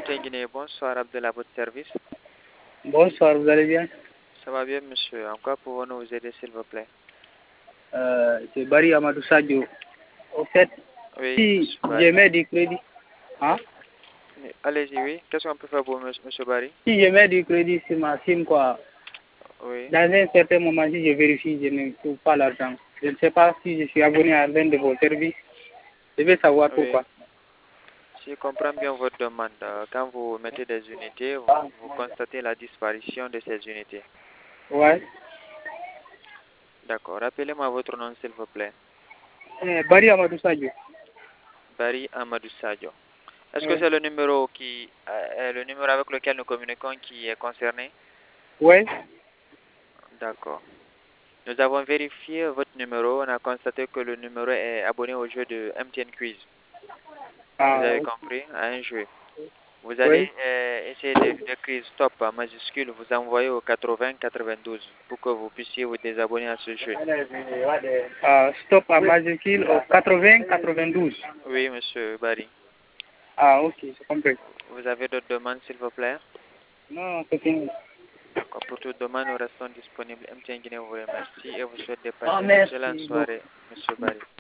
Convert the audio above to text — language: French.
MTN Guinée, bonsoir Abdel à votre service. Bonsoir, vous allez bien? Ça va bien, monsieur. En quoi pouvons-nous vous aider, s'il vous plaît? C'est Barry Amadou Sadio. Au fait, Oui, si monsieur Barry. je mets du crédit, hein? Allez-y, oui. Qu'est-ce qu'on peut faire pour monsieur Barry? Si je mets du crédit sur ma SIM, quoi, Oui. dans un certain moment, si je vérifie, je ne trouve pas l'argent. Je ne sais pas si je suis abonné à l'un de vos services. Je veux savoir Oui. pourquoi. Si je comprends bien votre demande, quand vous mettez des unités, vous constatez la disparition de ces unités. Ouais. D'accord. Rappelez-moi votre nom, s'il vous plaît. Barry Amadou Sadio. Barry Amadou Sadio. Est-ce que c'est le numéro le numéro avec lequel nous communiquons qui est concerné? Ouais. D'accord. Nous avons vérifié votre numéro. On a constaté que le numéro est abonné au jeu de MTN Quiz. Vous avez compris? À un jeu. Vous allez essayer d'écrire stop en majuscule. Vous envoyez au 80-92 pour que vous puissiez vous désabonner à ce jeu. Stop en majuscule au 80-92. Oui, monsieur Barry. Ah, ok, j'ai compris. Vous avez d'autres demandes, s'il vous plaît? Non, c'est fini. D'accord. Pour toute demande, nous restons disponibles. MTN Guinée vous remercie et vous souhaite de passer une excellente soirée, monsieur Barry.